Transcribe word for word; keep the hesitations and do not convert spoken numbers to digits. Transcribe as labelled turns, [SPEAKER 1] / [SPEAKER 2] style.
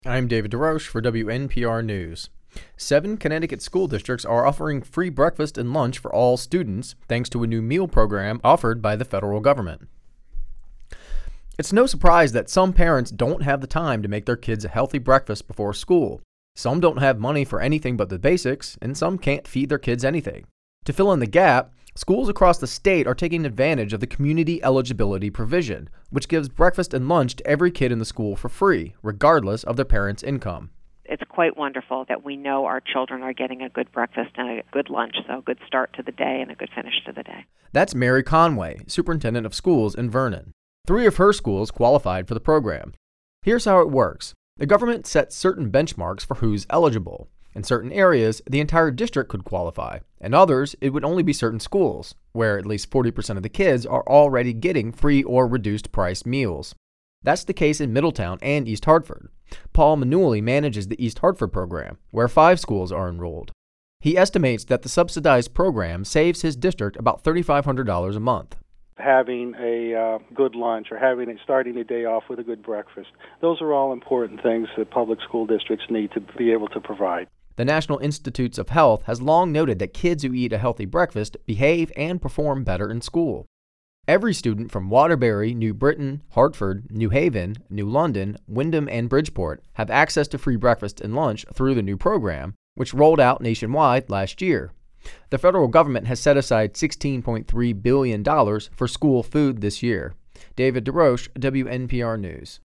[SPEAKER 1] I'm David DeRoche for W N P R News. Seven Connecticut school districts are offering free breakfast and lunch for all students thanks to a new meal program offered by the federal government. It's no surprise that some parents don't have the time to make their kids a healthy breakfast before school. Some don't have money for anything but the basics, and some can't feed their kids anything. To fill in the gap, schools across the state are taking advantage of the community eligibility provision, which gives breakfast and lunch to every kid in the school for free, regardless of their parents' income.
[SPEAKER 2] It's quite wonderful that we know our children are getting a good breakfast and a good lunch, so a good start to the day and a good finish to the day.
[SPEAKER 1] That's Mary Conway, superintendent of schools in Vernon. Three of her schools qualified for the program. Here's how it works. The government sets certain benchmarks for who's eligible. In certain areas, the entire district could qualify. In others, it would only be certain schools, where at least forty percent of the kids are already getting free or reduced price meals. That's the case in Middletown and East Hartford. Paul Manuli manages the East Hartford program, where five schools are enrolled. He estimates that the subsidized program saves his district about three thousand five hundred dollars a month.
[SPEAKER 3] Having a uh, good lunch or having it starting the day off with a good breakfast. Those are all important things that public school districts need to be able to provide.
[SPEAKER 1] The National Institutes of Health has long noted that kids who eat a healthy breakfast behave and perform better in school. Every student from Waterbury, New Britain, Hartford, New Haven, New London, Windham, and Bridgeport have access to free breakfast and lunch through the new program, which rolled out nationwide last year. The federal government has set aside sixteen point three billion dollars for school food this year. David DeRoche, W N P R News.